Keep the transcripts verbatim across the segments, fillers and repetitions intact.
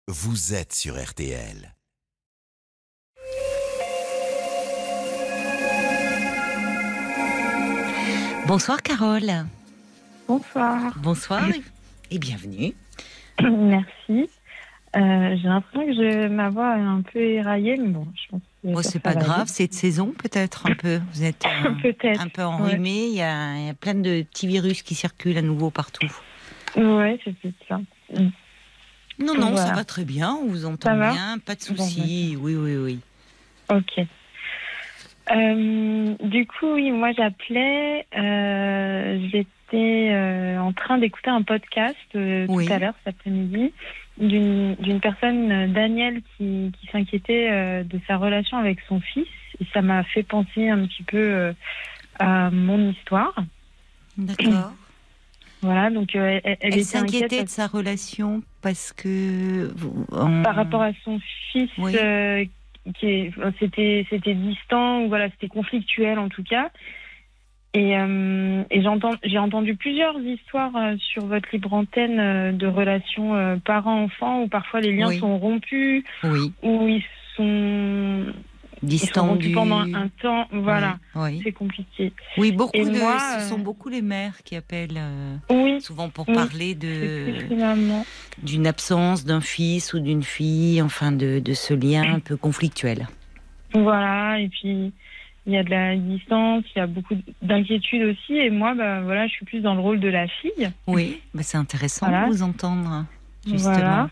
vous êtes sur R T L. Bonsoir Carole. Bonsoir. Bonsoir et bienvenue. Merci. Euh, j'ai l'impression que je, ma voix est un peu éraillée, mais bon, je pense que Oh, c'est pas grave, c'est de saison peut-être un peu. Vous êtes euh, peut-être, un peu enrhumé, ouais. il, y a, il y a plein de petits virus qui circulent à nouveau partout. Oui, c'est peut-être ça. Non, non, voilà. Ça va très bien, on vous entend bien, pas de soucis. Bon, oui, oui, oui. Ok. Euh, du coup, oui, moi j'appelais, euh, j'étais euh, en train d'écouter un podcast euh, oui. tout à l'heure, cet après-midi, d'une, d'une personne, euh, Daniel, qui, qui s'inquiétait euh, de sa relation avec son fils. Et ça m'a fait penser un petit peu euh, à mon histoire. D'accord. Voilà, donc euh, elle, elle, elle s'inquiétait de sa relation parce que... En... Par rapport à son fils... Oui. Euh, Qui est, c'était, c'était distant, ou voilà, c'était conflictuel en tout cas. Et, euh, et j'entends, j'ai entendu plusieurs histoires euh, sur votre libre antenne euh, de relations euh, parents-enfants où parfois les liens oui. sont rompus, oui. où ils sont distendus pendant un temps. Voilà, oui. Oui. c'est compliqué. Oui, beaucoup et de, moi, ce sont euh... beaucoup les mères qui appellent euh, oui. souvent pour oui. parler de finalement. d'une absence d'un fils ou d'une fille, enfin de, de ce lien un peu conflictuel. Voilà, et puis il y a de la distance, il y a beaucoup d'inquiétude aussi, et moi, bah, voilà, je suis plus dans le rôle de la fille. Oui, bah c'est intéressant voilà. de vous entendre, justement. Voilà.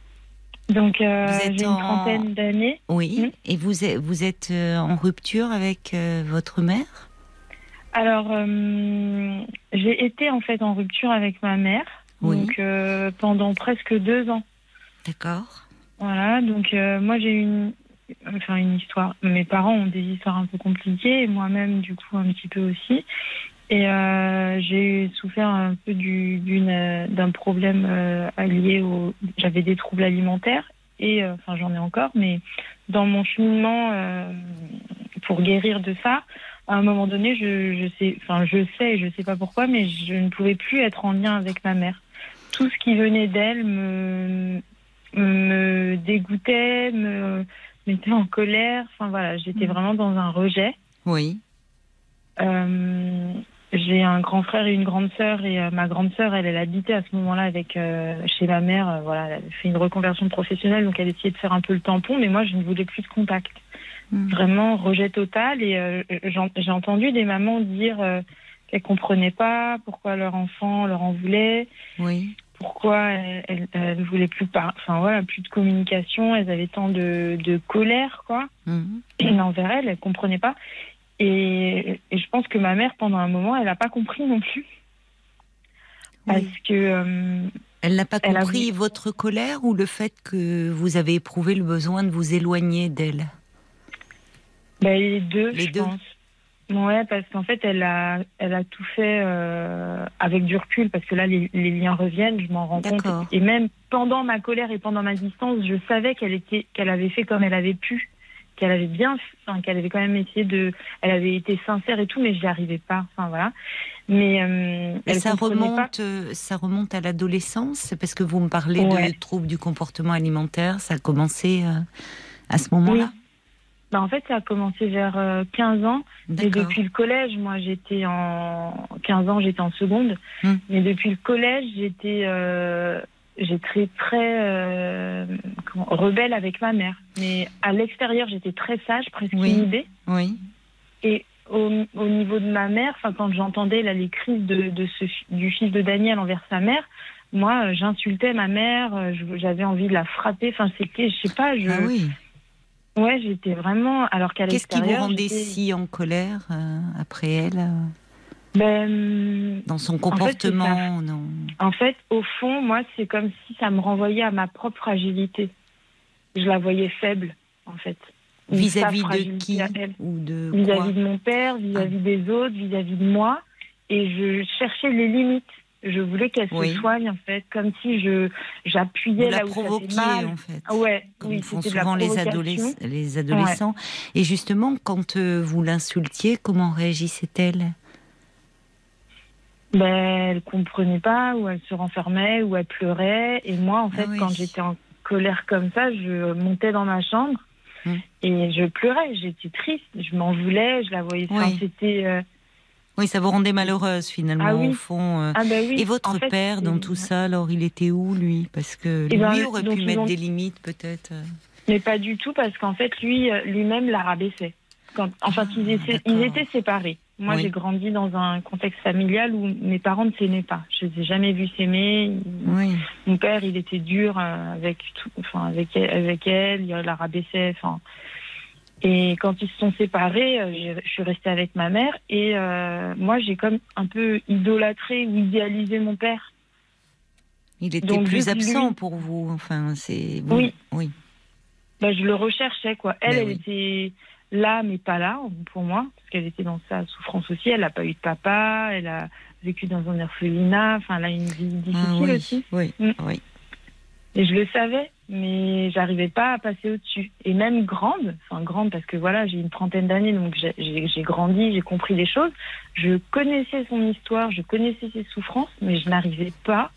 Donc, euh, vous êtes j'ai en... une trentaine d'années. Oui, mmh. et vous êtes, vous êtes en rupture avec euh, votre mère ? Alors, euh, j'ai été en fait en rupture avec ma mère, oui. donc euh, pendant presque deux ans. D'accord. Voilà, donc euh, moi j'ai une, enfin une histoire. Mes parents ont des histoires un peu compliquées, et moi-même du coup un petit peu aussi. Et euh, j'ai souffert un peu du, d'une, d'un problème euh, lié au... J'avais des troubles alimentaires, et euh, enfin j'en ai encore, mais dans mon cheminement euh, pour guérir de ça, à un moment donné, je, je sais, enfin je sais, je sais pas pourquoi, mais je ne pouvais plus être en lien avec ma mère. Tout ce qui venait d'elle me, me dégoûtait, me mettait en colère. Enfin voilà, j'étais vraiment dans un rejet. Oui. Euh, j'ai un grand frère et une grande sœur, et euh, ma grande sœur, elle, elle habitait à ce moment-là avec euh, chez ma mère. Euh, voilà, elle avait fait une reconversion professionnelle, donc elle essayait de faire un peu le tampon, mais moi, je ne voulais plus de contact. Mmh. Vraiment rejet total. Et euh, j'ai entendu des mamans dire euh, qu'elles comprenaient pas pourquoi leur enfant leur en voulait. Oui. Pourquoi elles ne voulaient plus par... enfin voilà, plus de communication. Elles avaient tant de, de colère, quoi. Mmh. Envers elles, elles comprenaient pas. Et, et je pense que ma mère, pendant un moment, elle n'a pas compris non plus. Parce oui. que... Euh, elle n'a pas compris a... votre colère ou le fait que vous avez éprouvé le besoin de vous éloigner d'elle ? Ben, les deux, les je deux. pense. Ouais, parce qu'en fait, elle a, elle a tout fait euh, avec du recul, parce que là, les, les liens reviennent, je m'en rends D'accord. compte. Et même pendant ma colère et pendant ma distance, je savais qu'elle était, qu'elle avait fait comme elle avait pu. Qu'elle avait bien, enfin, qu'elle avait quand même essayé de, elle avait été sincère et tout, mais je n'y arrivais pas. Enfin voilà. Mais euh, et ça remonte, pas. ça remonte à l'adolescence, c'est parce que vous me parlez ouais. de troubles du comportement alimentaire. Ça a commencé euh, à ce moment-là. Oui. Bah en fait, ça a commencé vers euh, quinze ans. Et depuis le collège, moi, j'étais en quinze ans, j'étais en seconde. Hum. Mais depuis le collège, j'étais euh, J'étais très euh, comment, rebelle avec ma mère. Mais à l'extérieur, j'étais très sage, presque oui. inhibée. Oui. Et au, au niveau de ma mère, quand j'entendais là, les crises de, de ce, du fils de Daniel envers sa mère, moi, j'insultais ma mère, j'avais envie de la frapper. Enfin, c'était, je sais pas, je... Ah oui. Ouais, j'étais vraiment... Alors qu'à Qu'est-ce qui vous rendait j'étais... si en colère euh, après elle euh... Ben, dans son comportement, en fait, non. En fait, au fond, moi, c'est comme si ça me renvoyait à ma propre fragilité. Je la voyais faible, en fait. Vis-à-vis de qui ou de quoi? Vis-à-vis de mon père, vis-à-vis ah. des autres, vis-à-vis de moi. Et je cherchais les limites. Je voulais qu'elle oui. se soigne, en fait, comme si je j'appuyais vous là la où provoquiez, ça fait mal. en fait. Ah ouais, comme oui, font c'était souvent de la les, adoles- les adolescents. Ouais. Et justement, quand euh, vous l'insultiez, comment réagissait-elle? Ben, elle comprenait pas, ou elle se renfermait, ou elle pleurait. Et moi, en fait, ah oui. quand j'étais en colère comme ça, je montais dans ma chambre mmh. et je pleurais. J'étais triste, je m'en voulais, je la voyais. Oui. Enfin, c'était. Euh... Oui, ça vous rendait malheureuse finalement ah, oui. au fond. Euh... Ah, bah, oui. Et votre en fait, père c'est... dans tout ça, alors il était où lui? Parce que lui ben, aurait pu mettre ont... des limites peut-être. Mais pas du tout, parce qu'en fait lui, lui-même la rabaissait. Quand... Enfin, ah, ils, étaient... ils étaient séparés. Moi, oui. j'ai grandi dans un contexte familial où mes parents ne s'aimaient pas. Je les ai jamais vus s'aimer. Oui. Mon père, il était dur avec tout, enfin avec elle, avec elle, il la rabaissait. Enfin, et quand ils se sont séparés, je suis restée avec ma mère et euh, moi, j'ai comme un peu idolâtré ou idéalisé mon père. Il était Donc, plus absent lui... pour vous. Enfin, c'est oui. Oui. oui. Ben, je le recherchais quoi. Elle, ben, elle oui. était là, mais pas là, pour moi, parce qu'elle était dans sa souffrance aussi. Elle n'a pas eu de papa, elle a vécu dans un orphelinat, enfin, elle a une vie difficile ah, oui, aussi. Oui, mmh. oui. Et je le savais, mais j'arrivais pas à passer au-dessus. Et même grande, enfin grande parce que voilà, j'ai une trentaine d'années, donc j'ai, j'ai, j'ai grandi, j'ai compris des choses. Je connaissais son histoire, je connaissais ses souffrances, mais je n'arrivais pas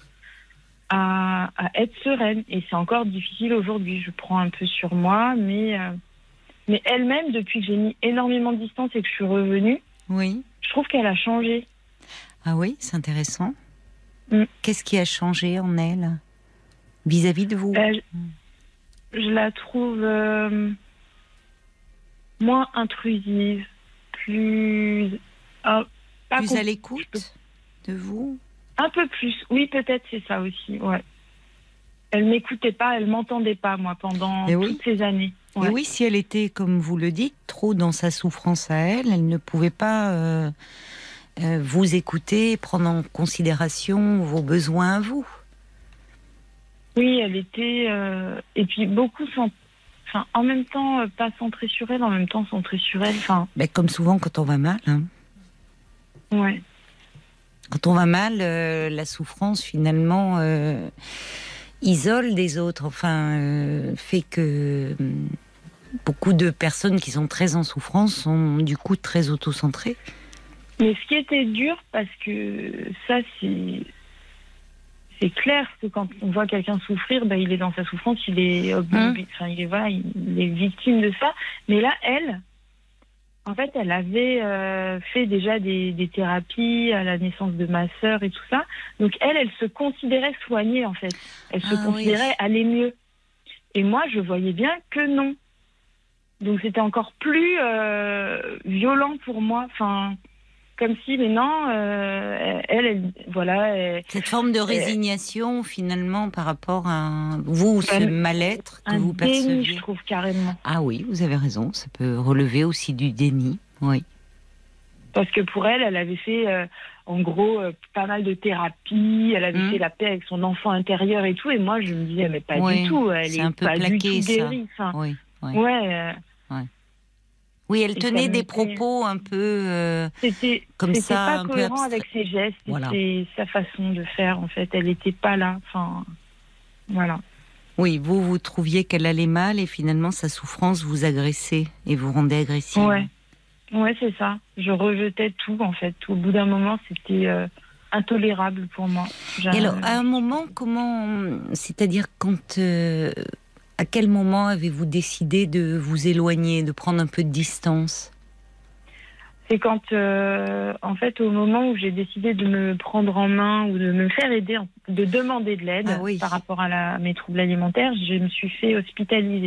à, à être sereine. Et c'est encore difficile aujourd'hui. Je prends un peu sur moi, mais... Euh, Mais elle-même, depuis que j'ai mis énormément de distance et que je suis revenue, oui. je trouve qu'elle a changé. Ah oui, c'est intéressant. Mm. Qu'est-ce qui a changé en elle, vis-à-vis de vous? euh, je, je la trouve euh, moins intrusive, plus... Euh, pas plus comp- à l'écoute de vous? Un peu plus, oui, peut-être c'est ça aussi, ouais. Elle m'écoutait pas, elle m'entendait pas, moi, pendant Et toutes oui. ces années. Ouais. Et oui, si elle était, comme vous le dites, trop dans sa souffrance à elle, elle ne pouvait pas euh, euh, vous écouter, prendre en considération vos besoins à vous. Oui, elle était... Euh, et puis beaucoup, cent... enfin, en même temps, euh, pas centrée sur elle, en même temps centrée sur elle. Enfin... Ben, comme souvent quand on va mal. Hein. Ouais. Quand on va mal, euh, la souffrance, finalement... Euh, isole des autres, enfin, euh, fait que euh, beaucoup de personnes qui sont très en souffrance sont du coup très auto-centrées. Mais ce qui était dur, parce que ça, c'est, c'est clair que quand on voit quelqu'un souffrir, bah, il est dans sa souffrance, il est, mmh. enfin, il est, voilà, il est victime de ça. Mais là, elle, en fait, elle avait euh, fait déjà des, des thérapies à la naissance de ma sœur et tout ça. Donc elle, elle se considérait soignée en fait. Elle se ah, considérait oui. aller mieux. Et moi, je voyais bien que non. Donc c'était encore plus euh, violent pour moi. Enfin, comme si, mais non, euh, elle, elle, voilà. Elle, Cette forme de résignation elle, finalement par rapport à vous, ce un, mal-être que un vous perceviez. Déni, je trouve carrément. Ah oui, vous avez raison. Ça peut relever aussi du déni. Oui. Parce que pour elle, elle avait fait, euh, en gros, euh, pas mal de thérapie. Elle avait mmh. fait la paix avec son enfant intérieur et tout. Et moi, je me disais, mais pas oui, du tout. Elle c'est est un peu pas plaqué, du tout guérie. Ça. Enfin, oui, oui. Ouais. Euh, ouais. Oui, elle tenait des propos un peu euh, c'était, comme c'était ça, pas un cohérent peu avec ses gestes, voilà. C'était sa façon de faire. En fait, elle n'était pas là. Enfin, voilà. Oui, vous, vous trouviez qu'elle allait mal et finalement sa souffrance vous agressait et vous rendait agressive. Ouais, ouais, c'est ça. Je rejetais tout en fait. Au bout d'un moment, c'était euh, intolérable pour moi. J'ai... Et alors, à un moment, comment, c'est-à-dire quand, euh, à quel moment avez-vous décidé de vous éloigner, de prendre un peu de distance? C'est quand, euh, en fait, au moment où j'ai décidé de me prendre en main ou de me faire aider, de demander de l'aide ah oui. par rapport à, la, à mes troubles alimentaires, je me suis fait hospitaliser.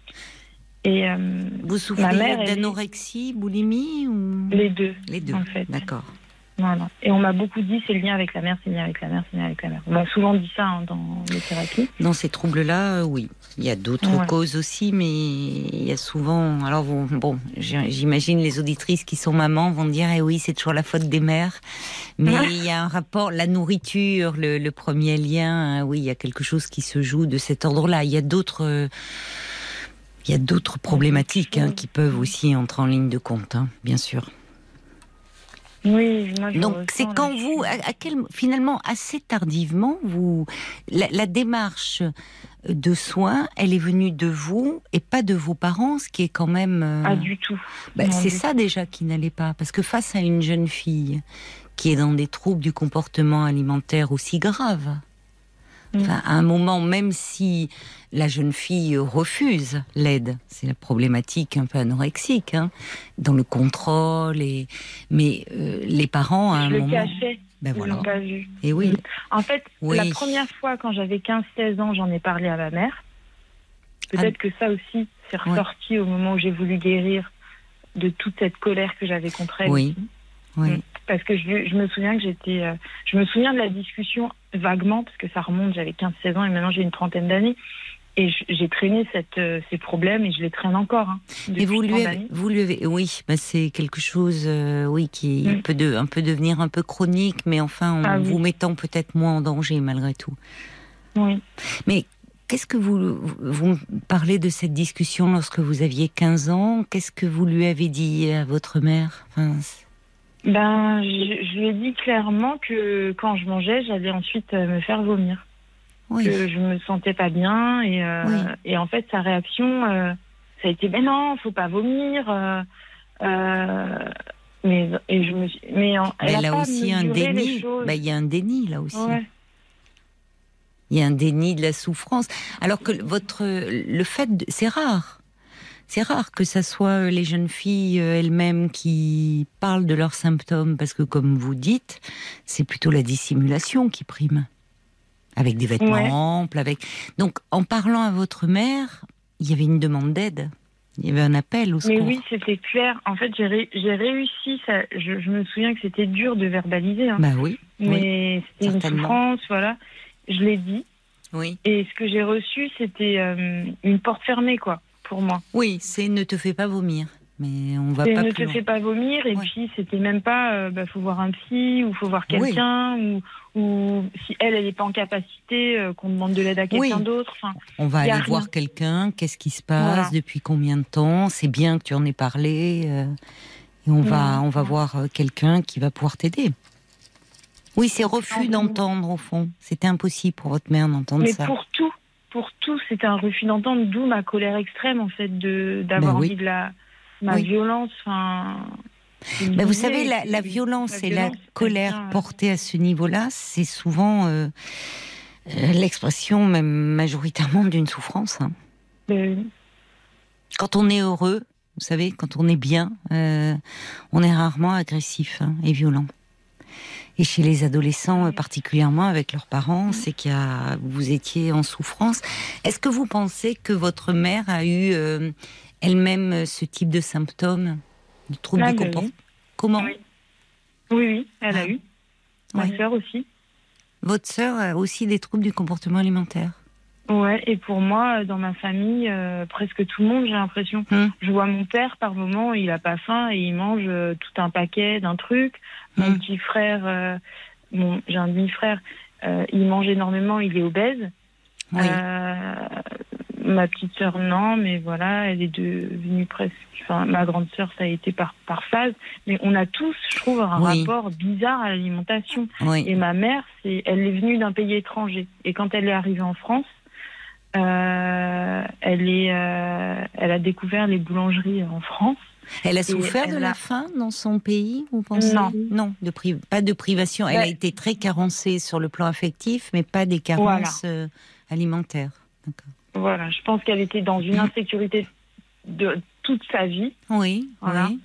Et, euh, vous souffriez d'anorexie, est... boulimie ou... Les deux. Les deux, en fait. D'accord. Voilà. Et on m'a beaucoup dit, c'est le lien avec la mère, c'est le lien avec la mère, c'est le lien avec la mère. On m'a souvent dit ça hein, dans les thérapies. Dans ces troubles-là, euh, oui. Il y a d'autres ouais. causes aussi, mais il y a souvent... Alors, bon, bon, j'imagine les auditrices qui sont mamans vont dire, eh oui, c'est toujours la faute des mères. Mais ouais. il y a un rapport, la nourriture, le, le premier lien, hein, oui, il y a quelque chose qui se joue de cet ordre-là. Il y a d'autres... Euh, il y a d'autres problématiques hein, qui peuvent aussi entrer en ligne de compte, hein, bien sûr. Oui, moi je donc c'est quand vous, à, à quel, finalement assez tardivement, vous, la, la démarche de soins, elle est venue de vous et pas de vos parents, ce qui est quand même. Euh, ah du tout. Bah, non, c'est du ça tout. déjà qui n'allait pas, parce que face à une jeune fille qui est dans des troubles du comportement alimentaire aussi graves, Enfin, à un moment, même si la jeune fille refuse l'aide, c'est la problématique un peu anorexique, hein, dans le contrôle, et... mais euh, les parents, à un Je le moment... cachais, Ben ils voilà. l'ont pas vu. Et oui. En fait, Oui. la première fois, quand j'avais quinze seize ans, j'en ai parlé à ma mère. Peut-être Ah. que ça aussi, c'est ressorti ouais. au moment où j'ai voulu guérir de toute cette colère que j'avais contre elle. Oui, aussi. oui. Parce que je, je me souviens que j'étais... Euh, je me souviens de la discussion vaguement, parce que ça remonte, j'avais quinze seize ans et maintenant j'ai une trentaine d'années. Et je, j'ai traîné cette, euh, ces problèmes et je les traîne encore. Hein, et vous lui, avez, vous lui avez... Oui, bah c'est quelque chose euh, oui, qui mm. peut de, un peu devenir un peu chronique, mais enfin, en ah, vous oui. mettant peut-être moins en danger malgré tout. Oui. Mais qu'est-ce que vous... Vous parlez de cette discussion lorsque vous aviez quinze ans. Qu'est-ce que vous lui avez dit à votre mère? Enfin, Ben, je, je lui ai dit clairement que quand je mangeais, j'allais ensuite me faire vomir. Oui. Que je me sentais pas bien. Et, euh, oui. et en fait, sa réaction, euh, ça a été « Ben non, faut pas vomir euh, ». Euh, mais, et je me suis, mais, en, mais elle a a pas aussi un déni. Ben, il y a un déni là aussi. Ouais. Il y a un déni de la souffrance. Alors que votre, le fait, de, c'est rare. C'est rare que ça soit les jeunes filles elles-mêmes qui parlent de leurs symptômes, parce que comme vous dites, c'est plutôt la dissimulation qui prime. Avec des vêtements ouais. amples, avec... Donc, en parlant à votre mère, il y avait une demande d'aide. Il y avait un appel au secours. Mais oui, c'était clair. En fait, j'ai, ré... j'ai réussi. Ça... Je, je me souviens que c'était dur de verbaliser. Hein. Bah oui. Mais oui, c'était une souffrance, voilà. Je l'ai dit. Oui. Et ce que j'ai reçu, c'était euh, une porte fermée, quoi. Pour moi. Oui, c'est ne te fais pas vomir, mais on va c'est pas ne plus te loin. fais pas vomir, et ouais. puis c'était même pas, euh, bah, faut voir un psy, ou faut voir quelqu'un, oui. ou, ou si elle, elle n'est pas en capacité, euh, qu'on demande de l'aide à quelqu'un oui. d'autre. Enfin, on va aller rien. voir quelqu'un, qu'est-ce qui se passe, voilà. depuis combien de temps, c'est bien que tu en aies parlé, euh, et on va, mmh. on va voir euh, quelqu'un qui va pouvoir t'aider. Oui, c'est refus d'entendre, au fond. C'était impossible pour votre mère d'entendre mais ça. Mais pour tout. Pour tout, c'était un refus d'entendre, d'où ma colère extrême, en fait, de, d'avoir ben oui. envie de la, ma oui. violence. Enfin, ben vous savez, la, la violence la et violence, la colère bien, portée à ce niveau-là, c'est souvent euh, euh, l'expression, même majoritairement, d'une souffrance. Hein. Ben... Quand on est heureux, vous savez, quand on est bien, euh, on est rarement agressif hein, et violent. Et chez les adolescents, particulièrement avec leurs parents, c'est qu'il y a, vous étiez en souffrance. Est-ce que vous pensez que votre mère a eu euh, elle-même ce type de symptômes, de troubles du comportement? Oui. Comment? Oui, oui, oui, elle ah. a eu. Ma ouais. sœur aussi. Votre sœur a aussi des troubles du comportement alimentaire? Ouais, et pour moi, dans ma famille, euh, presque tout le monde, j'ai l'impression. Hum. Je vois mon père, par moment, il a pas faim et il mange euh, tout un paquet d'un truc. Mon hum. petit frère, euh, mon, j'ai un demi-frère, euh, il mange énormément, il est obèse. Oui. Euh, ma petite sœur, non, mais voilà, elle est devenue presque... Enfin, ma grande sœur, ça a été par, par phase. Mais on a tous, je trouve, un oui. rapport bizarre à l'alimentation. Oui. Et ma mère, c'est, elle est venue d'un pays étranger. Et quand elle est arrivée en France, Euh, elle est, euh, elle a découvert les boulangeries en France. Elle a souffert elle de a... la faim dans son pays, vous pensez? Non, non, de pri... pas de privation. Elle ouais. a été très carencée sur le plan affectif, mais pas des carences voilà. euh, alimentaires. D'accord. Voilà, je pense qu'elle était dans une insécurité de toute sa vie. Oui, voilà. oui.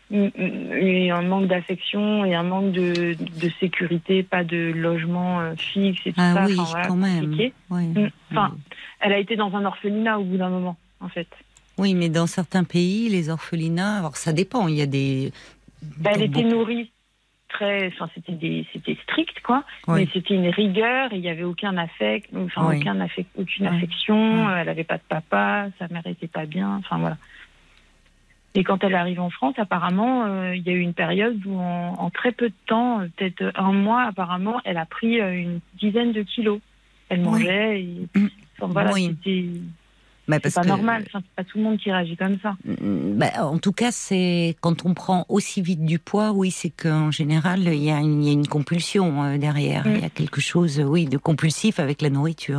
Et un manque d'affection et un manque de, de sécurité, pas de logement euh, fixe et tout ah ça. Oui, enfin, voilà, quand même. Oui, enfin, oui. Elle a été dans un orphelinat au bout d'un moment, en fait. Oui, mais dans certains pays, les orphelinats, alors ça dépend. Il y a des. Bah, elle était nourrie très, enfin c'était des, c'était strict quoi, oui. mais c'était une rigueur. Et il y avait aucun affect, enfin oui. aucun affect, aucune oui. affection. Oui. Elle avait pas de papa, sa mère était pas bien. Enfin voilà. Et quand elle arrive en France, apparemment, euh, il y a eu une période où, en, en très peu de temps, peut-être un mois, apparemment, elle a pris euh, une dizaine de kilos. Elle mangeait. Oui. Et, enfin, voilà, oui. c'était. Bah c'est pas que... normal. Enfin, c'est pas tout le monde qui réagit comme ça. Bah, en tout cas, c'est quand on prend aussi vite du poids, oui, c'est qu'en général, il y a une, il y a une compulsion euh, derrière. Il mm. y a quelque chose, oui, de compulsif avec la nourriture.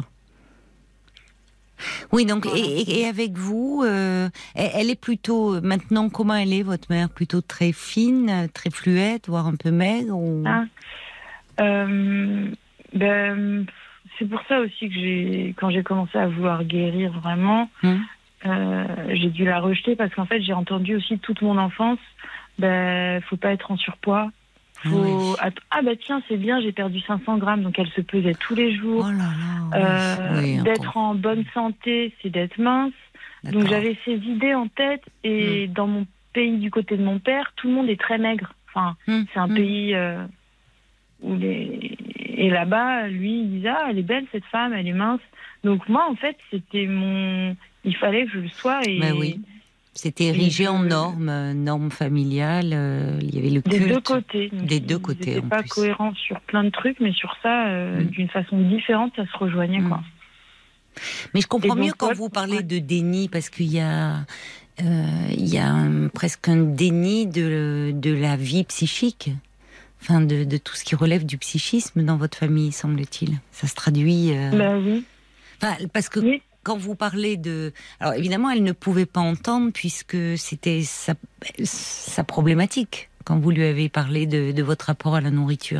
Oui, donc voilà. et, et avec vous, euh, elle est plutôt maintenant. Comment elle est, votre mère? Plutôt très fine, très fluette, voire un peu maigre ou... ah, euh, ben, c'est pour ça aussi que j'ai, quand j'ai commencé à vouloir guérir vraiment, mmh. euh, j'ai dû la rejeter parce qu'en fait, j'ai entendu aussi toute mon enfance, ben, faut pas être en surpoids. Faut... Oui. Ah bah tiens, c'est bien, j'ai perdu cinq cents grammes, donc elle se pesait tous les jours. Oh là là, euh, oui, d'être en bonne santé, c'est d'être mince. D'accord. Donc j'avais ces idées en tête et mmh. dans mon pays, du côté de mon père, tout le monde est très maigre. Enfin, mmh. c'est un mmh. pays euh, où les... Et là-bas, lui, il disait, ah, elle est belle cette femme, elle est mince. Donc moi, en fait, c'était mon... Il fallait que je le sois et... Bah oui. C'était érigé je... en normes, euh, normes familiales. Euh, il y avait le culte. Des deux côtés. Donc, des deux côtés, en plus. C'était pas cohérent sur plein de trucs, mais sur ça, euh, mmh. d'une façon différente, ça se rejoignait, mmh. quoi. Mais je comprends donc, mieux quand ouais, vous parlez ouais. de déni, parce qu'il y a, euh, il y a un, presque un déni de, de la vie psychique. Enfin, de, de tout ce qui relève du psychisme dans votre famille, semble-t-il. Ça se traduit... Euh... Ben oui. Enfin, parce que oui. quand vous parlez de... Alors, évidemment, elle ne pouvait pas entendre puisque c'était sa, sa problématique, quand vous lui avez parlé de, de votre rapport à la nourriture.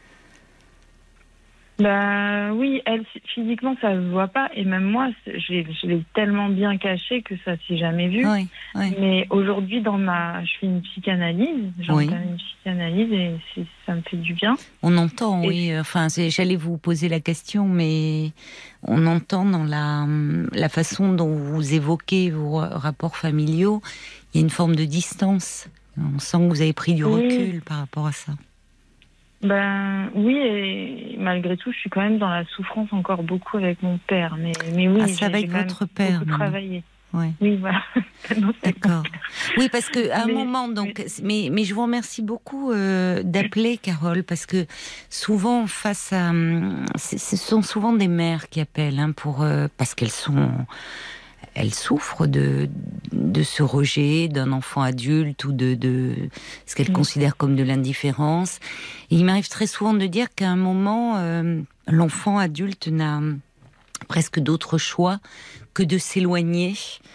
Bah oui, elle, physiquement, ça se voit pas. Et même moi, j'ai, je l'ai tellement bien caché que ça s'est jamais vu. Oui, oui. Mais aujourd'hui, dans ma, je fais une psychanalyse. J'entame oui. une psychanalyse et c'est, ça me fait du bien. On entend, et oui. Je... Enfin, c'est, j'allais vous poser la question, mais on entend dans la, la façon dont vous évoquez vos rapports familiaux, il y a une forme de distance. On sent que vous avez pris du oui. recul par rapport à ça. Ben oui, et malgré tout, je suis quand même dans la souffrance encore beaucoup avec mon père. Mais, mais oui, ah, ça va avec votre père, beaucoup travaillé. Ouais. Oui, voilà. non, D'accord. Oui, parce que à un mais, moment, donc, mais, mais je vous remercie beaucoup euh, d'appeler, Carole, parce que souvent, face à, ce sont souvent des mères qui appellent, hein, pour euh, parce qu'elles sont, elles souffrent de de ce rejet d'un enfant adulte ou de de ce qu'elles mmh. considèrent comme de l'indifférence. Et il m'arrive très souvent de dire qu'à un moment, euh, l'enfant adulte n'a presque d'autre choix que de s'éloigner,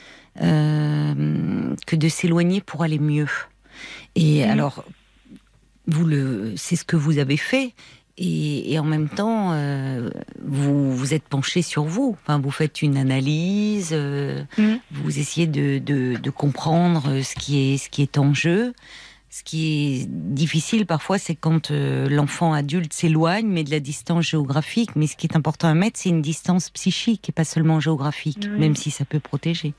euh, que de s'éloigner pour aller mieux. Et mmh. alors, vous le, c'est ce que vous avez fait. Et, et en même temps, euh, vous vous êtes penché sur vous. Enfin, vous faites une analyse, euh, mmh. vous essayez de, de, de comprendre ce qui est, ce qui est en jeu. Ce qui est difficile parfois, c'est quand euh, l'enfant adulte s'éloigne, mais de la distance géographique. Mais ce qui est important à mettre, c'est une distance psychique et pas seulement géographique, oui. même si ça peut protéger.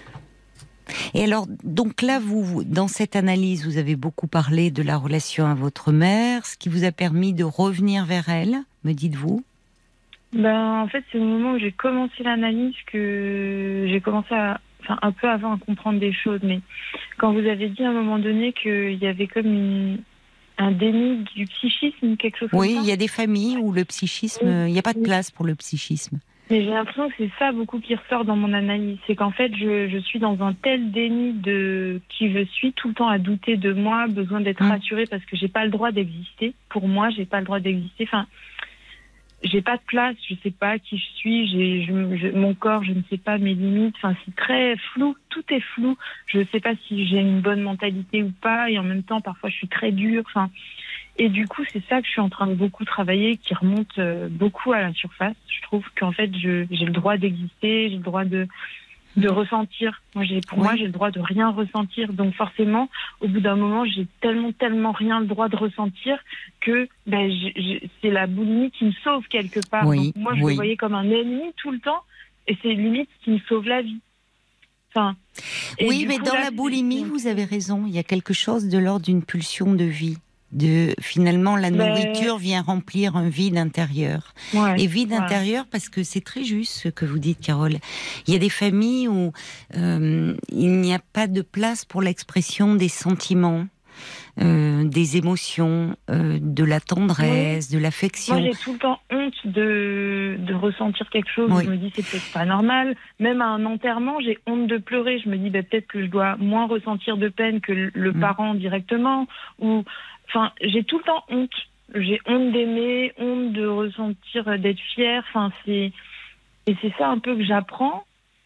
Et alors, donc là, vous, vous, dans cette analyse, vous avez beaucoup parlé de la relation à votre mère, ce qui vous a permis de revenir vers elle, me dites-vous ? Ben, en fait, c'est au moment où j'ai commencé l'analyse que j'ai commencé à... Enfin, un peu avant à comprendre des choses, mais quand vous avez dit à un moment donné qu'il y avait comme une, un déni du psychisme, quelque chose oui, comme ça. Oui, il y a des familles où le psychisme, il oui, n'y a pas de place pour le psychisme. Mais j'ai l'impression que c'est ça beaucoup qui ressort dans mon analyse. C'est qu'en fait, je, je suis dans un tel déni de qui je suis, tout le temps à douter de moi, besoin d'être mmh. rassurée parce que j'ai pas le droit d'exister. Pour moi, j'ai pas le droit d'exister. Enfin, j'ai pas de place, je sais pas qui je suis, j'ai, je, je, mon corps, je ne sais pas mes limites. Enfin, c'est très flou, tout est flou. Je sais pas si j'ai une bonne mentalité ou pas, et en même temps, parfois, je suis très dure. Enfin, et du coup, c'est ça que je suis en train de beaucoup travailler, qui remonte euh, beaucoup à la surface. Je trouve qu'en fait, je, j'ai le droit d'exister, j'ai le droit de de ressentir. Moi, j'ai, pour oui. moi, j'ai le droit de rien ressentir. Donc, forcément, au bout d'un moment, j'ai tellement, tellement rien le droit de ressentir que ben, je, je, c'est la boulimie qui me sauve quelque part. Oui. Donc, moi, je oui. le voyais comme un ennemi tout le temps, et c'est limite qui me sauve la vie. Enfin. Oui, mais coup, dans là, la boulimie, c'est... vous avez raison. Il y a quelque chose de l'ordre d'une pulsion de vie. De finalement la nourriture ben... vient remplir un vide intérieur ouais, et vide ouais. intérieur parce que c'est très juste ce que vous dites, Carole. Il y a des familles où euh, il n'y a pas de place pour l'expression des sentiments, euh, des émotions, euh, de la tendresse, oui. de l'affection. Moi, j'ai tout le temps honte de de ressentir quelque chose. Oui. Je me dis c'est peut-être pas normal. Même à un enterrement, j'ai honte de pleurer. Je me dis bah, peut-être que je dois moins ressentir de peine que le, le mmh. parent directement ou Enfin, j'ai tout le temps honte. J'ai honte d'aimer, honte de ressentir, d'être fière. Enfin, c'est... Et c'est ça un peu que j'apprends.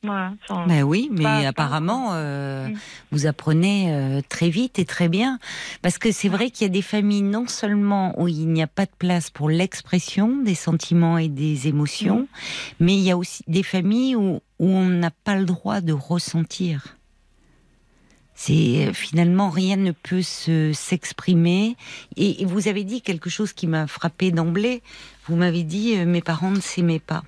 Voilà. Enfin, ben oui, mais pas, apparemment, euh, Mm. vous apprenez euh, très vite et très bien. Parce que c'est vrai qu'il y a des familles, non seulement où il n'y a pas de place pour l'expression des sentiments et des émotions, Mm. mais il y a aussi des familles où, où on n'a pas le droit de ressentir. C'est finalement rien ne peut se s'exprimer. Et, et vous avez dit quelque chose qui m'a frappée d'emblée. Vous m'avez dit euh, mes parents ne s'aimaient pas.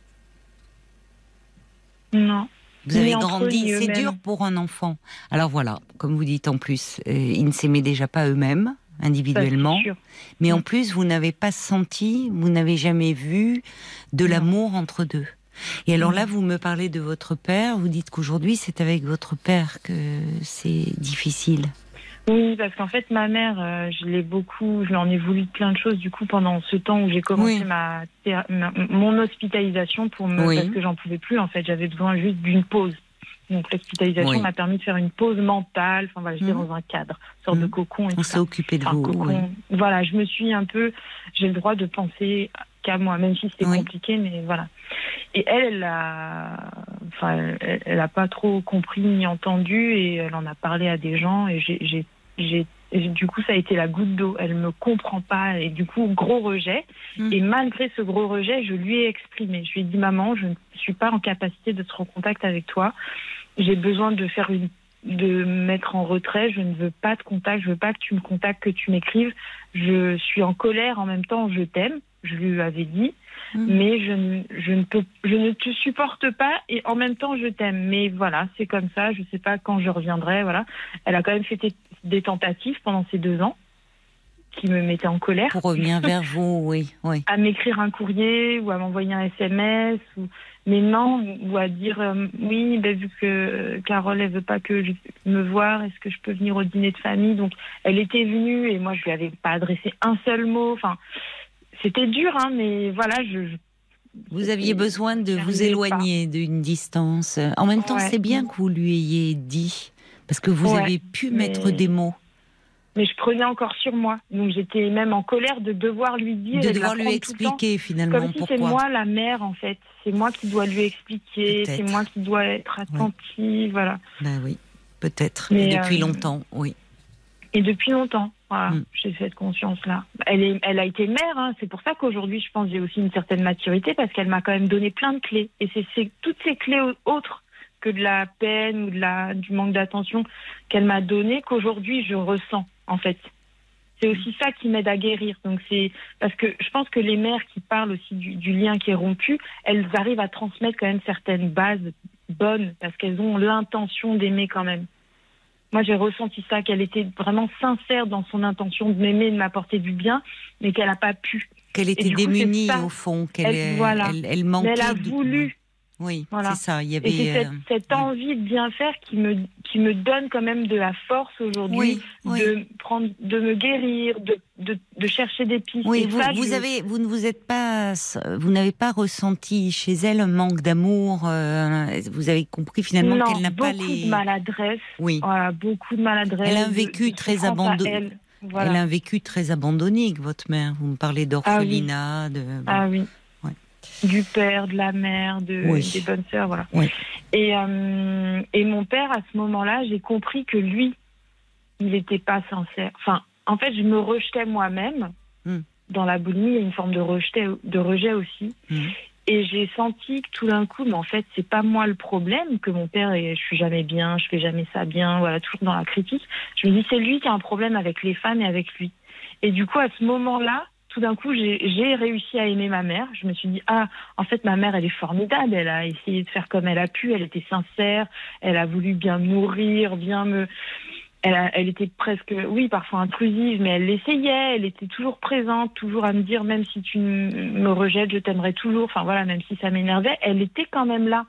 Non. Vous avez Ni entre eux, grandi, ni c'est eux-mêmes. dur pour un enfant. Alors voilà, comme vous dites en plus, euh, ils ne s'aimaient déjà pas eux-mêmes, individuellement. Ça, c'est sûr. Mais en Mm. plus, vous n'avez pas senti, vous n'avez jamais vu de Non. l'amour entre deux. Et alors Non. là, vous me parlez de votre père, vous dites qu'aujourd'hui, c'est avec votre père que c'est difficile. Oui, parce qu'en fait, ma mère, euh, je l'ai beaucoup, je lui en ai voulu plein de choses, du coup, pendant ce temps où j'ai commencé Oui. ma, théra- ma- mon hospitalisation pour me, Oui. parce que j'en pouvais plus, en fait, j'avais besoin juste d'une pause. Donc, l'hospitalisation Oui. m'a permis de faire une pause mentale, enfin, voilà, j'étais Mhm. dans un cadre, une sorte Mhm. de cocon et On tout s'est ça. occupé de Enfin, vous. cocon. Oui. Voilà, je me suis un peu, j'ai le droit de penser qu'à moi, même si c'était Oui. compliqué, mais voilà. Et elle, elle a, enfin, elle, elle a pas trop compris ni entendu, et elle en a parlé à des gens, et j'ai, j'ai, j'ai, et du coup, ça a été la goutte d'eau. Elle me comprend pas, et du coup, gros rejet. Mm. Et malgré ce gros rejet, je lui ai exprimé. Je lui ai dit, maman, je ne suis pas en capacité d'être en contact avec toi. J'ai besoin de faire une, de me mettre en retrait. Je ne veux pas de contact. Je veux pas que tu me contactes, que tu m'écrives. Je suis en colère en même temps. Je t'aime. Je lui avais dit. Mm. Mais je ne, je ne peux, je ne te supporte pas et en même temps je t'aime. Mais voilà, c'est comme ça. Je sais pas quand je reviendrai. Voilà. Elle a quand même fait des- des tentatives pendant ces deux ans qui me mettaient en colère. Pour revenir vers vous, oui, oui. À m'écrire un courrier ou à m'envoyer un S M S ou mais non, ou à dire euh, oui, ben, vu que Carole elle veut pas que je me voir, est-ce que je peux venir au dîner de famille? Donc elle était venue et moi je lui avais pas adressé un seul mot. Enfin, c'était dur, hein, mais voilà, je, je Vous aviez besoin de vous j'arrivais éloigner d'une distance. En même temps, Ouais. c'est bien que vous lui ayez dit, parce que vous Ouais, avez pu mais- mettre des mots, Mais je prenais encore sur moi. Donc j'étais même en colère de devoir lui dire de et devoir de lui la prendre tout le temps. expliquer finalement Comme si pourquoi. c'est moi la mère, en fait. C'est moi qui dois lui expliquer, Peut-être. c'est moi qui dois être attentive, voilà. Ben oui, peut-être. Mais, Et depuis euh, longtemps, oui. Et depuis longtemps, voilà, Mm. j'ai cette conscience-là. Elle, est, elle a été mère, hein. C'est pour ça qu'aujourd'hui, je pense, j'ai aussi une certaine maturité, parce qu'elle m'a quand même donné plein de clés. Et c'est, c'est toutes ces clés autres que de la peine ou de la, du manque d'attention qu'elle m'a donné qu'aujourd'hui, je ressens, en fait. C'est aussi ça qui m'aide à guérir. Donc c'est parce que je pense que les mères qui parlent aussi du, du lien qui est rompu, elles arrivent à transmettre quand même certaines bases bonnes parce qu'elles ont l'intention d'aimer quand même. Moi, j'ai ressenti ça, qu'elle était vraiment sincère dans son intention de m'aimer, de m'apporter du bien, mais qu'elle n'a pas pu. Qu'elle était du coup, démunie c'est ça. au fond, qu'elle Elle- est- voilà. elle, elle Mais manquait. elle a de- voulu. Oui, Voilà. c'est ça. Il y Et avait. c'est cette, euh, cette oui. envie de bien faire qui me, qui me donne quand même de la force aujourd'hui Oui, oui. de prendre, de me guérir, de, de, de chercher des pistes. Oui, Et vous, ça, vous je- avez, vous ne vous êtes pas, vous n'avez pas ressenti chez elle un manque d'amour. euh, vous avez compris finalement non, qu'elle n'a pas beaucoup les. de maladresse. Oui. Voilà, beaucoup de maladresse. Elle a un de- vécu de très souffrance à abandonné. elle. Voilà. Elle a un vécu très abandonné, votre mère. Vous me parlez d'orphelinat, de. bon. Ah oui. Ouais. Du père, de la mère, de, Oui. des bonnes sœurs, voilà. Oui. Et, euh, et mon père, à ce moment-là, j'ai compris que lui, il n'était pas sincère. Enfin, en fait, je me rejetais moi-même. Mm. Dans la boulimie, il y a une forme de rejet, de rejet aussi. Mm. Et j'ai senti que tout d'un coup, mais en fait, c'est pas moi le problème, que mon père, est, je suis jamais bien, je fais jamais ça bien, voilà, toujours dans la critique. Je me dis, c'est lui qui a un problème avec les femmes et avec lui. Et du coup, à ce moment-là, tout d'un coup, j'ai, j'ai réussi à aimer ma mère. Je me suis dit, ah, en fait, ma mère, elle est formidable. Elle a essayé de faire comme elle a pu. Elle était sincère. Elle a voulu bien me nourrir, bien me... Elle, a, elle était presque, oui, parfois intrusive, mais elle l'essayait. Elle était toujours présente, toujours à me dire, même si tu me rejettes, je t'aimerai toujours. Enfin, voilà, même si ça m'énervait, elle était quand même là.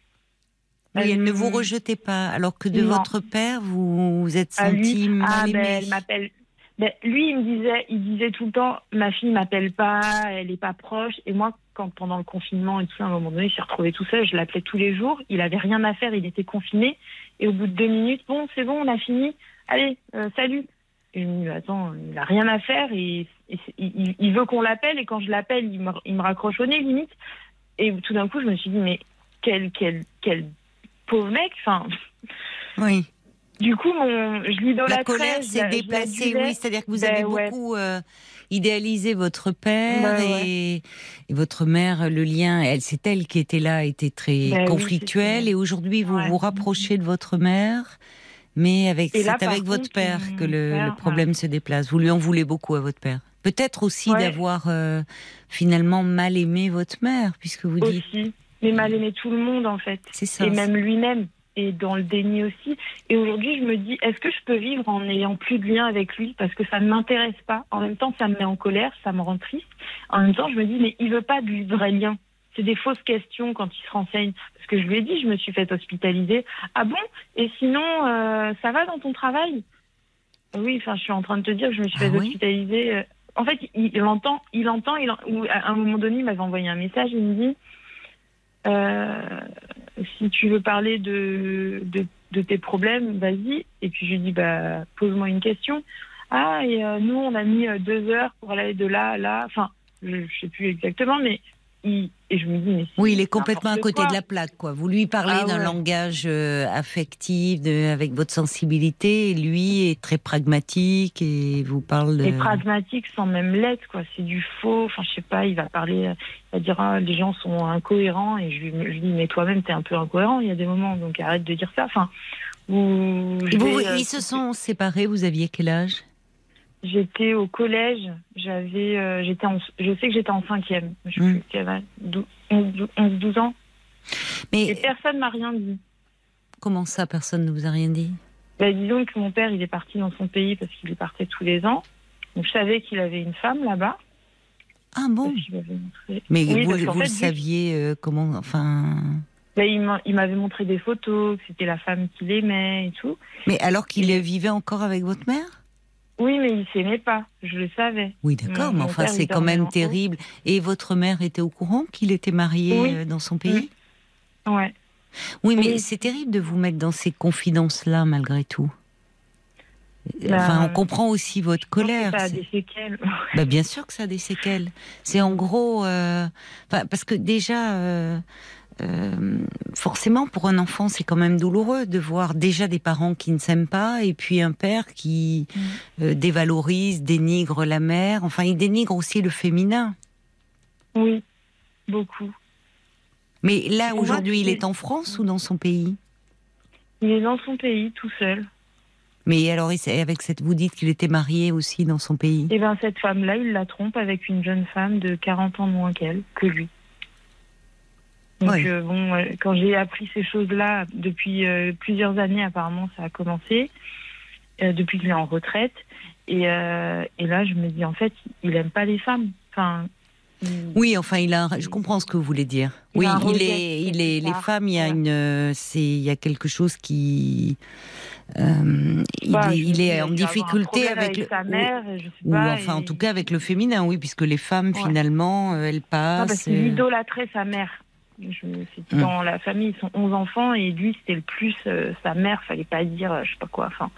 Oui, Elle, elle ne vous rejetait pas, alors que de non. votre père, vous vous êtes À lui, senti mal ah, aimé. ben, elle m'appelle. Ben, lui, il me disait, il disait tout le temps, ma fille m'appelle pas, elle est pas proche. Et moi, quand pendant le confinement et tout, à un moment donné, il s'est retrouvé tout seul, je l'appelais tous les jours. Il avait rien à faire, il était confiné. Et au bout de deux minutes, bon, c'est bon, on a fini. Allez, euh, salut. Et je me dis, attends, il a rien à faire et, et il, il veut qu'on l'appelle. Et quand je l'appelle, il me, il me raccroche au nez limite. Et tout d'un coup, je me suis dit, mais quel, quel, quel pauvre mec. Enfin. Oui. Du coup, mon, je l'idolâtrais. La colère s'est déplacée, oui, c'est-à-dire que vous ben, avez ouais. beaucoup euh, idéalisé votre père ben, ouais. et, et votre mère, le lien, elle, c'est elle qui était là, était très ben, conflictuel, oui, et aujourd'hui vous ouais. vous rapprochez de votre mère, mais avec, c'est là, avec votre contre, père que le, père, le problème ouais. se déplace. Vous lui en voulez beaucoup à votre père. Peut-être aussi ouais. d'avoir euh, finalement mal aimé votre mère, puisque vous aussi. dites... Mais mal aimé tout le monde, en fait. C'est ça. Et même lui-même. Et dans le déni aussi. Et aujourd'hui, je me dis, est-ce que je peux vivre en n'ayant plus de lien avec lui parce que ça ne m'intéresse pas. En même temps, ça me met en colère, ça me rend triste. En même temps, je me dis, mais il veut pas du vrai lien. C'est des fausses questions quand il se renseigne. Parce que je lui ai dit, je me suis fait hospitaliser. Ah bon? Et sinon, euh, ça va dans ton travail? Oui, enfin, je suis en train de te dire que je me suis fait ah, hospitaliser. Oui. En fait, il, il entend, il entend, il, ou à un moment donné, il m'avait envoyé un message, il me dit, euh, si tu veux parler de, de, de tes problèmes, vas-y. Et puis je lui dis, bah, pose-moi une question. Ah, et euh, nous, on a mis euh, deux heures pour aller de là à là. Enfin, je ne sais plus exactement, mais il... et je me dis, mais oui, il est complètement à côté quoi. de la plaque, quoi. Vous lui parlez ah, d'un ouais. langage euh, affectif, de, avec votre sensibilité, et lui est très pragmatique et vous parle de... Et pragmatique sans même l'être, quoi. C'est du faux. Enfin, je sais pas, il va parler, il va dire, ah, les gens sont incohérents, et je lui, je lui dis, mais toi-même, t'es un peu incohérent, il y a des moments, donc arrête de dire ça. Enfin, où je vous, vais, ils euh, se sont séparés, vous aviez quel âge? J'étais au collège, j'avais, euh, j'étais en, je sais que j'étais en cinquième, je mmh. sais plus, onze douze ans. Mais et personne m'a rien dit. Comment ça, personne ne vous a rien dit? Bah, disons que mon père, il est parti dans son pays parce qu'il y partait tous les ans. Donc je savais qu'il avait une femme là-bas. Ah bon? Mais oui, vous, vous fait, le saviez euh, comment, enfin... Bah, il m'avait montré des photos, que c'était la femme qu'il aimait et tout. Mais alors qu'il et... vivait encore avec votre mère? Oui, mais il s'aimait pas, je le savais. Oui, d'accord, mais enfin, c'est quand même terrible. Et votre mère était au courant qu'il était marié oui. dans son pays? Mmh. Ouais. Oui, mais oui. c'est terrible de vous mettre dans ces confidences-là, malgré tout. Bah, enfin, on comprend aussi votre colère. Ça a des séquelles. Bah, bien sûr que ça a des séquelles. C'est en gros... Euh... Enfin, parce que déjà... Euh... Euh, forcément, pour un enfant, c'est quand même douloureux de voir déjà des parents qui ne s'aiment pas et puis un père qui mmh. euh, dévalorise, dénigre la mère. Enfin, il dénigre aussi le féminin. Oui, beaucoup. Mais là, pour aujourd'hui, moi, il est en France ou dans son pays? Il est dans son pays, tout seul. Mais alors, avec cette, vous dites qu'il était marié aussi dans son pays? Eh bien, cette femme-là, il la trompe avec une jeune femme de quarante ans moins qu'elle, que lui. Donc ouais. euh, bon, euh, quand j'ai appris ces choses-là, depuis euh, plusieurs années apparemment ça a commencé, euh, depuis qu'il est en retraite, et, euh, et là je me dis en fait il aime pas les femmes. Enfin. Il... Oui, enfin il a. Un... Je comprends ce que vous voulez dire. Il oui, il est, il est. Les femmes, il y a une, c'est, il y a quelque chose qui. Euh, il, bah, est, il est en difficulté avec, avec le, sa mère, je sais ou pas, enfin et... en tout cas avec le féminin, oui, puisque les femmes ouais. finalement euh, elles passent. Non, parce qu'il idolâtrait sa mère. Je, c'était mmh. dans la famille, ils sont onze enfants et lui c'était le plus euh, sa mère, fallait pas dire euh, je sais pas quoi. Enfin.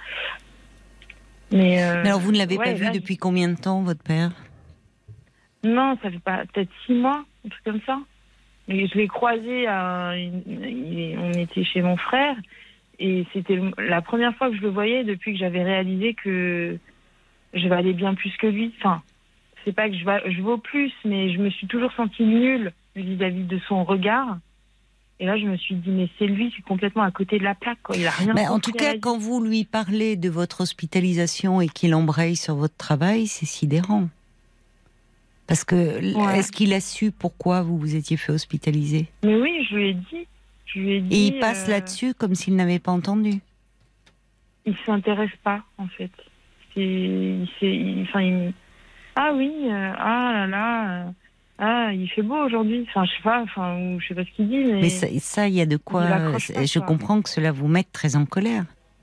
Mais, euh, Mais alors vous ne l'avez ouais, pas vu là, depuis combien de temps votre père? Non, ça fait pas peut-être six mois, un truc comme ça. Et je l'ai croisé, à, il, il, on était chez mon frère et c'était la première fois que je le voyais depuis que j'avais réalisé que je valais bien plus que lui. Enfin, c'est pas que je, va, je vaux plus, mais je me suis toujours sentie nulle vis-à-vis de son regard. Et là, je me suis dit, mais c'est lui, c'est complètement à côté de la plaque, quoi. Il a rien. Mais en tout cas, quand vous lui parlez de votre hospitalisation et qu'il embraye sur votre travail, c'est sidérant. Parce que, ouais. Est-ce qu'il a su pourquoi vous vous étiez fait hospitaliser? Mais oui, je lui ai dit. Je lui ai dit et il passe euh... là-dessus comme s'il n'avait pas entendu. Il s'intéresse pas, en fait. C'est, il, c'est, il, enfin, il... Ah oui, euh, ah là là... Euh... Ah, il fait beau aujourd'hui. Enfin, je sais pas, enfin, je sais pas ce qu'il dit, mais. Mais ça, ça, il y a de quoi. Pas, je quoi. comprends que cela vous mette très en colère.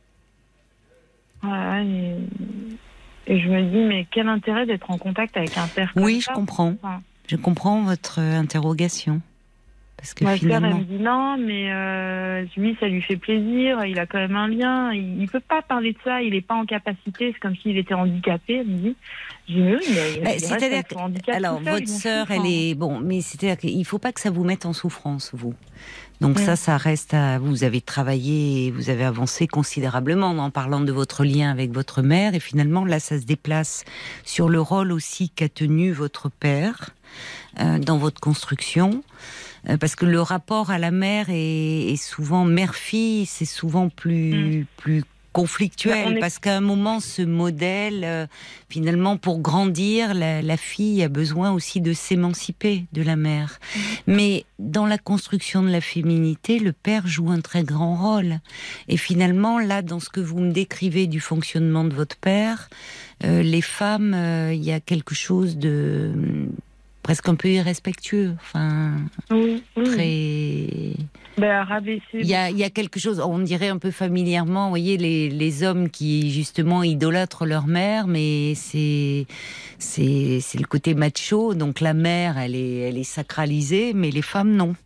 Ouais, et, et je me dis, mais quel intérêt d'être en contact avec un père comme oui, ça? Oui, je comprends. Enfin... Je comprends votre interrogation. Parce que Ma finalement... sœur, elle me dit non, mais euh, lui, ça lui fait plaisir, il a quand même un lien, il ne peut pas parler de ça, il n'est pas en capacité, c'est comme s'il était handicapé, elle me dit. Je dis, mais oui, mais Bah, il c'est-à-dire reste avec que, son handicap alors, tout seul, votre il m'en sœur, fout, elle enfin. est... Bon, mais c'est-à-dire qu'il ne faut pas que ça vous mette en souffrance, vous. Donc Mm. ça, ça reste à... Vous avez travaillé, et vous avez avancé considérablement en parlant de votre lien avec votre mère. Et finalement, là, ça se déplace sur le rôle aussi qu'a tenu votre père euh, dans votre construction. Euh, parce que le rapport à la mère est, est souvent mère-fille, c'est souvent plus, Mm. plus conflictuel. Bah, on est- Parce qu'à un moment, ce modèle, euh, finalement, pour grandir, la, la fille a besoin aussi de s'émanciper de la mère. Mm. Mais dans la construction de la féminité, le père joue un très grand rôle. Et finalement, là, dans ce que vous me décrivez du fonctionnement de votre père, euh, les femmes, euh, il y a quelque chose de hum, presque un peu irrespectueux. Enfin, Oui, oui. très... Ben, rabaisser. Il y a, il y a quelque chose, on dirait un peu familièrement, vous voyez, les, les hommes qui justement idolâtrent leur mère, mais c'est, c'est, c'est le côté macho, donc la mère, elle est, elle est sacralisée, mais les femmes, non.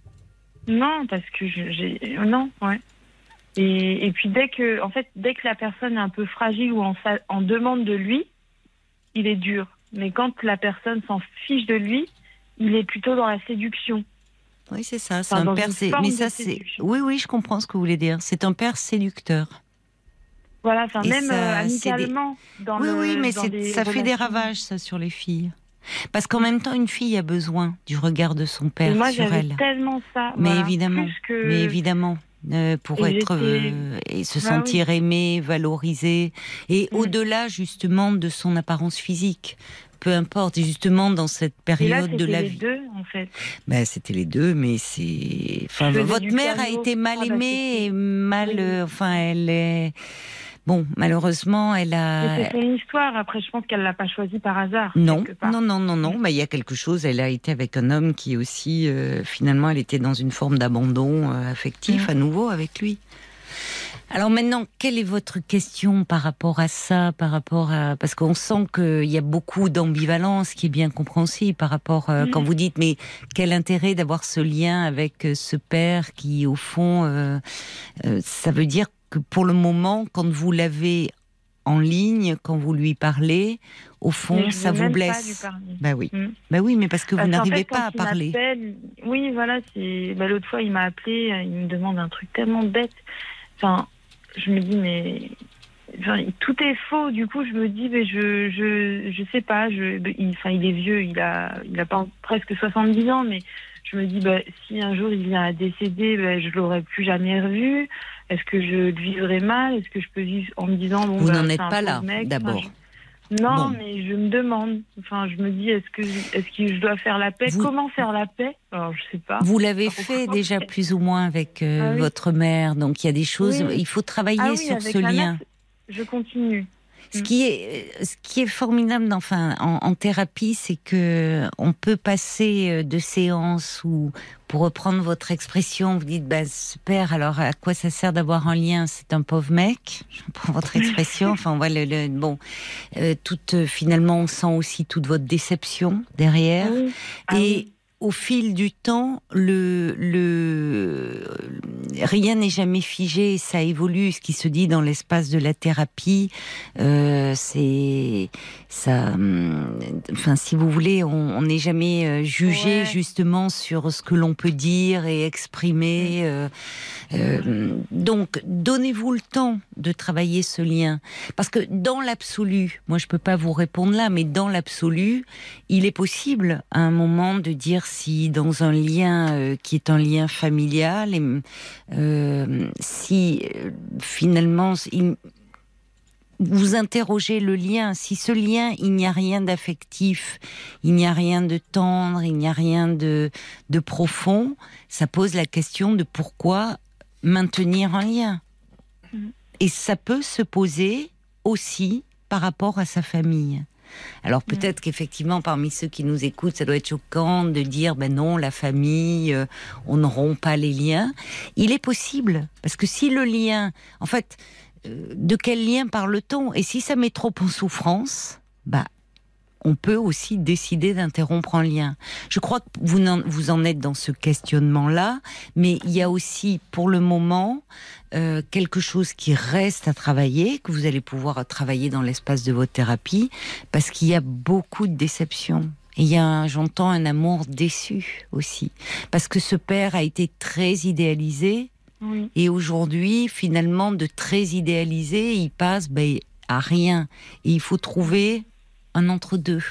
Non, parce que je- j'ai. Non, ouais. Et, et puis dès que, en fait, dès que la personne est un peu fragile ou en, sa- en demande de lui, il est dur. Mais quand la personne s'en fiche de lui, il est plutôt dans la séduction. Oui, c'est ça, c'est Enfin, un dans père, une c'est, forme mais de ça, c'est, séduction. oui, oui, je comprends ce que vous voulez dire, c'est un père séducteur. Voilà, enfin, Et même ça, euh, c'est des- amicalement. Dans Oui, le, oui, mais dans c'est, des ça fait des relations. ravages, ça, sur les filles. Parce qu'en même temps, une fille a besoin du regard de son père Et moi, sur j'avais elle. tellement ça. Mais voilà, évidemment, plus que... mais évidemment, euh, pour Et être j'étais- euh, et se Bah sentir aimé, valorisé, et Mm. au-delà justement de son apparence physique, peu importe. Et justement dans cette Et là, période c'était de la les vie, deux, en fait. ben c'était les deux, mais c'est, enfin, Je faisais votre du mère a piano. été mal Ah, bah, aimée c'était- et mal, Oui. euh, enfin, elle est, bon, malheureusement, elle a. Mais c'est son histoire. Après, je pense qu'elle l'a pas choisi par hasard. Non, quelque part. non, non, non, non. Mm. Bah, il y a quelque chose. Elle a été avec un homme qui aussi, euh, finalement, elle était dans une forme d'abandon euh, affectif Mm. à nouveau avec lui. Alors maintenant, quelle est votre question par rapport à ça, par rapport à parce qu'on sent qu'il y a beaucoup d'ambivalence, qui est bien compréhensible par rapport euh, Mm. quand vous dites mais quel intérêt d'avoir ce lien avec euh, ce père qui au fond, euh, euh, ça veut dire que pour le moment, quand vous l'avez en ligne, quand vous lui parlez, au fond, Mais je ça veux vous même blesse. pas lui parler. Bah oui, Mm. bah oui, mais parce que vous Parce qu'en n'arrivez fait, pas quand à il parler. m'appelle- Oui, voilà, c'est. Bah, l'autre fois, il m'a appelé, euh, il me demande un truc tellement bête. Enfin, je me dis, mais. Enfin, tout est faux. Du coup, je me dis, mais je, je, je sais pas. Je, il, enfin, il est vieux, il a, il a pas presque soixante-dix ans, mais je me dis, bah, si un jour il vient à décéder, bah, je l'aurai plus jamais revu. Est-ce que je le vivrai mal? Est-ce que je peux vivre en me disant, bon, Vous bah, n'en c'est êtes un pas pauvre là, mec. d'abord. Enfin, je- Non, Bon. mais je me demande. Enfin, je me dis, est-ce que, est-ce que je dois faire la paix? Vous- Comment faire la paix? Alors, je sais pas. Vous l'avez Pas fait beaucoup. déjà plus ou moins avec euh, Ah oui. votre mère, donc il y a des choses. Oui. Il faut travailler Ah oui, sur avec ce ma mère, lien. je continue. Ce qui est, ce qui est formidable, enfin, en, en thérapie, c'est que on peut passer de séances où, pour reprendre votre expression, vous dites, bah, super, alors à quoi ça sert d'avoir un lien? C'est un pauvre mec, je prends votre expression, enfin, on voit le, le bon, euh, toute, finalement, on sent aussi toute votre déception derrière. Ah oui. Ah Et oui. au fil du temps, le, le, rien n'est jamais figé, ça évolue. Ce qui se dit dans l'espace de la thérapie, euh, c'est ça. hum, Enfin, si vous voulez, on n'est jamais euh, jugé Ouais. justement sur ce que l'on peut dire et exprimer. euh, euh, donc, donnez-vous le temps de travailler ce lien, parce que dans l'absolu, moi je peux pas vous répondre là, mais dans l'absolu, il est possible à un moment de dire si dans un lien euh, qui est un lien familial, et, euh, si euh, finalement il, vous interrogez le lien, si ce lien, il n'y a rien d'affectif, il n'y a rien de tendre, il n'y a rien de, de profond, ça pose la question de pourquoi maintenir un lien. Et ça peut se poser aussi par rapport à sa famille. Alors peut-être qu'effectivement, parmi ceux qui nous écoutent, ça doit être choquant de dire, ben non, la famille, euh, on ne rompt pas les liens. Il est possible, parce que si le lien, en fait, euh, de quel lien parle-t-on? Et si ça met trop en souffrance, bah, on peut aussi décider d'interrompre un lien. Je crois que vous en, vous en êtes dans ce questionnement-là, mais il y a aussi, pour le moment, euh, quelque chose qui reste à travailler, que vous allez pouvoir travailler dans l'espace de votre thérapie, parce qu'il y a beaucoup de déceptions. Et il y a, j'entends, un amour déçu aussi. Parce que ce père a été très idéalisé, oui. Et aujourd'hui, finalement, de très idéalisé, il passe ben, à rien. Et il faut trouver un entre-deux.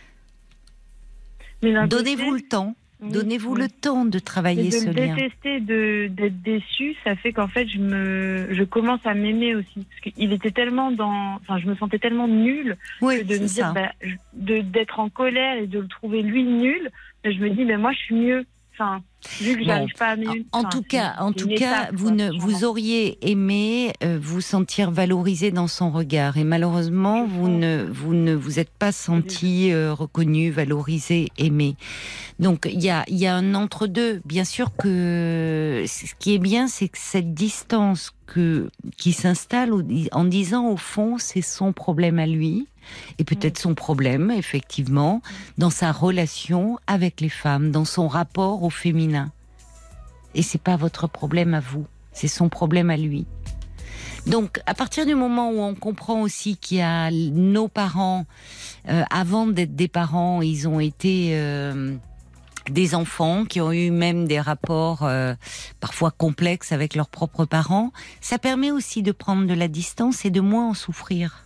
Donnez-vous le temps. Oui, Donnez-vous oui. le temps de travailler de ce me lien. De détester, de, d'être déçue, ça fait qu'en fait, je, me, je commence à m'aimer aussi. Parce qu'il était tellement dans... Enfin, je me sentais tellement nulle oui, que de me dire, bah, de, d'être en colère et de le trouver lui nul, je me dis, mais moi, je suis mieux. Enfin, vu que bon, j'arrive pas à m'aimer. En, en tout cas, en tout cas, étape, vous quoi, ne, vous auriez aimé euh, vous sentir valorisé dans son regard, et malheureusement, vous ne, vous ne vous êtes pas senti euh, reconnu, valorisé, aimé. Donc, il y a, il y a un entre-deux. Bien sûr que ce qui est bien, c'est que cette distance que qui s'installe en disant au fond, c'est son problème à lui. Et peut-être son problème, effectivement, dans sa relation avec les femmes, dans son rapport au féminin. Et c'est pas votre problème à vous, c'est son problème à lui. Donc, à partir du moment où on comprend aussi qu'il y a nos parents, euh, avant d'être des parents, ils ont été euh, des enfants qui ont eu même des rapports euh, parfois complexes avec leurs propres parents, ça permet aussi de prendre de la distance et de moins en souffrir.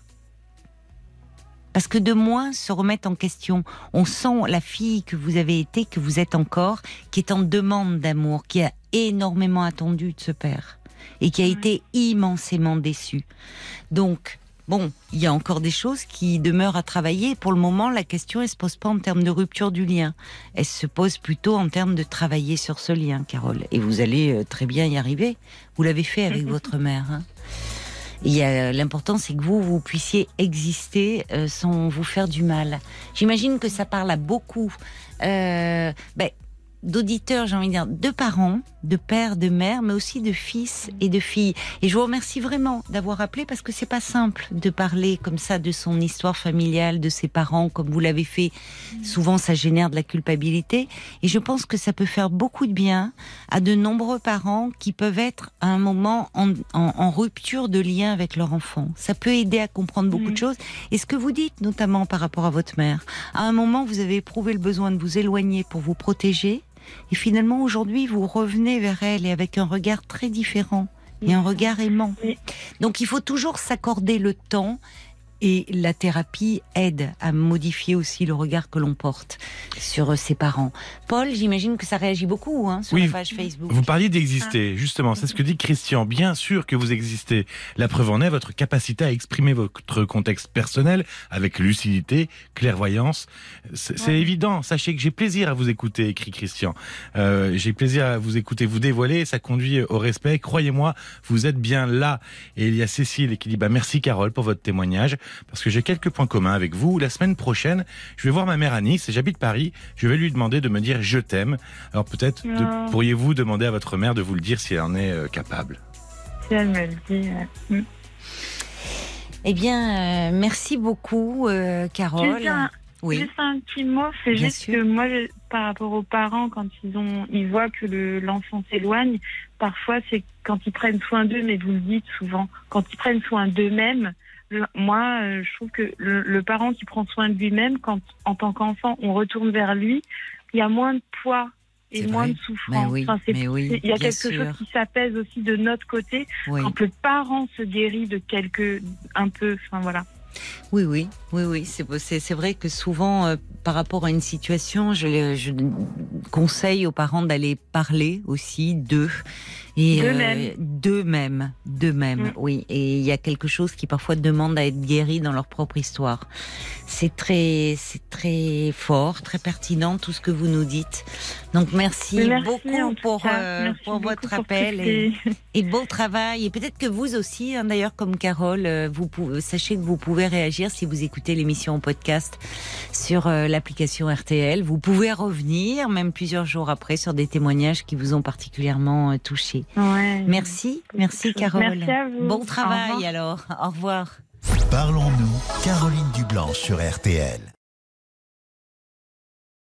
Parce que de moins se remettre en question. On sent la fille que vous avez été, que vous êtes encore, qui est en demande d'amour, qui a énormément attendu de ce père et qui a été immensément déçue. Donc, bon, il y a encore des choses qui demeurent à travailler. Pour le moment, la question, elle se pose pas en termes de rupture du lien. Elle se pose plutôt en termes de travailler sur ce lien, Carole. Et vous allez très bien y arriver. Vous l'avez fait avec votre mère, hein. Et euh, l'important, c'est que vous, vous puissiez exister euh, sans vous faire du mal. J'imagine que ça parle à beaucoup euh, ben, d'auditeurs, j'ai envie de dire, de parents, de pères, de mères, mais aussi de fils et de filles. Et je vous remercie vraiment d'avoir appelé, parce que c'est pas simple de parler comme ça de son histoire familiale, de ses parents, comme vous l'avez fait. Souvent, ça génère de la culpabilité. Et je pense que ça peut faire beaucoup de bien à de nombreux parents qui peuvent être à un moment en, en, en rupture de lien avec leur enfant. Ça peut aider à comprendre beaucoup mmh. de choses. Et ce que vous dites, notamment par rapport à votre mère, à un moment, vous avez éprouvé le besoin de vous éloigner pour vous protéger. Et finalement, aujourd'hui, vous revenez vers elle et avec un regard très différent et un regard aimant. Donc, il faut toujours s'accorder le temps, et la thérapie aide à modifier aussi le regard que l'on porte sur ses parents. Paul, j'imagine que ça réagit beaucoup hein, sur oui, la page Facebook. Vous parliez d'exister, ah. justement, c'est ce que dit Christian. Bien sûr que vous existez. La preuve en est votre capacité à exprimer votre contexte personnel avec lucidité, clairvoyance. C'est, c'est ouais. évident. Sachez que j'ai plaisir à vous écouter, écrit Christian. Euh, j'ai plaisir à vous écouter, vous dévoiler. Ça conduit au respect. Croyez-moi, vous êtes bien là. Et il y a Cécile qui dit bah, merci Carole pour votre témoignage. Parce que j'ai quelques points communs avec vous. La semaine prochaine, je vais voir ma mère à Nice et j'habite Paris. Je vais lui demander de me dire « je t'aime ». Alors peut-être de, pourriez-vous demander à votre mère de vous le dire si elle en est euh, capable. Si elle me le dit. Euh... Eh bien, euh, merci beaucoup, euh, Carole. Juste un, oui. juste un petit mot, c'est Bien juste sûr. que moi, je, par rapport aux parents, quand ils, ont, ils voient que le, l'enfant s'éloigne, parfois c'est quand ils prennent soin d'eux, mais vous le dites souvent, quand ils prennent soin d'eux-mêmes, moi, euh, je trouve que le, le parent qui prend soin de lui-même, quand en tant qu'enfant, on retourne vers lui, il y a moins de poids et c'est moins vrai. de souffrance. Oui, enfin, c'est, mais oui, c'est, il y a quelque sûr. chose qui s'apaise aussi de notre côté oui. quand le parent se guérit de quelque un peu. Enfin voilà. Oui, oui, oui, oui. C'est, c'est, c'est vrai que souvent, euh, par rapport à une situation, je, je conseille aux parents d'aller parler aussi d'eux. Et d'eux-mêmes. Euh, d'eux-mêmes, d'eux-mêmes, mmh. oui. Et il y a quelque chose qui parfois demande à être guéri dans leur propre histoire. C'est très, c'est très fort, très pertinent tout ce que vous nous dites. Donc merci, merci beaucoup pour, euh, merci pour beaucoup votre pour appel et, et bon travail. Et peut-être que vous aussi, hein, d'ailleurs, comme Carole, vous pouvez, sachez que vous pouvez réagir si vous écoutez l'émission en podcast sur euh, l'application R T L. Vous pouvez revenir, même plusieurs jours après, sur des témoignages qui vous ont particulièrement euh, touché. Ouais, merci, merci Carole. Merci à vous. Bon travail alors, au revoir. Parlons-nous, Caroline Dublanche sur R T L.